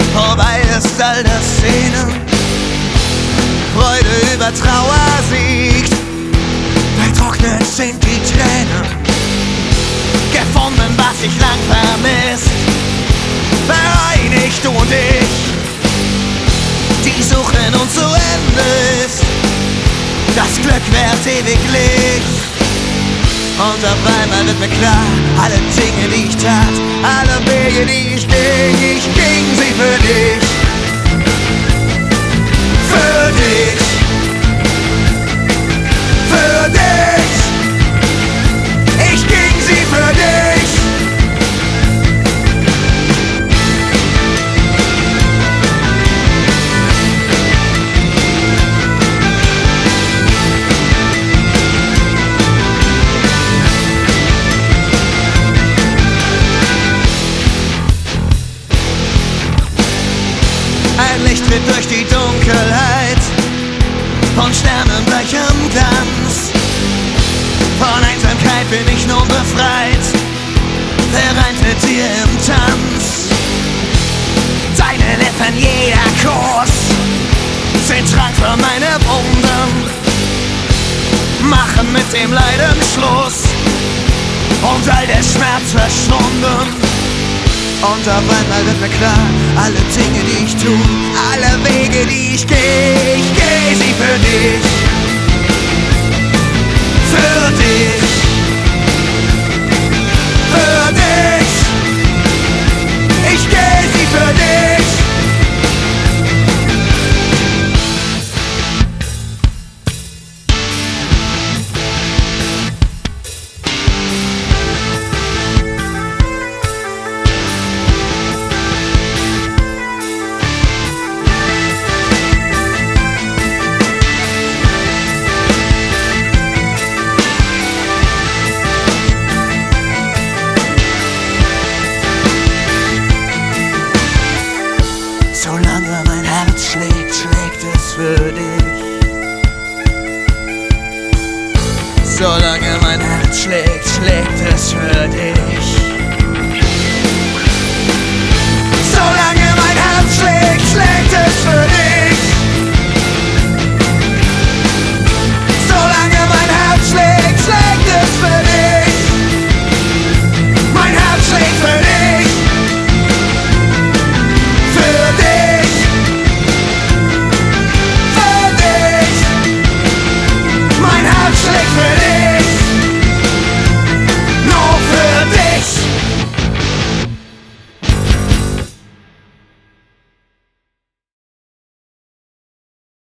vorbei ist all das Szenen. Freude über Trauer siegt, vertrocknet sind die Tränen. Gefunden, was ich lang vermisst, vereinigt du und ich. Die Suche nun zu Ende ist, das Glück währt ewiglich. Und auf einmal wird mir klar, alle Dinge, die ich tat, alle Wege, die ich ging sie für dich. Für dich. Für dich. Ich ging sie für dich. Ein Licht tritt durch die Dunkelheit, von sternenblechem Glanz. Von Einsamkeit bin ich nun befreit, vereint mit dir im Tanz. Deine Lippen, jeder Kuss, sind Trank für meine Wunden, machen mit dem Leiden Schluss und all der Schmerz verschwunden. Und auf einmal wird mir klar, alle Dinge, die ich tu, alle Wege, die ich geh sie für dich. Für dich. Für dich. Ich geh sie für dich. Solange mein Herz schlägt, schlägt es für dich. Solange mein Herz schlägt, schlägt es für dich.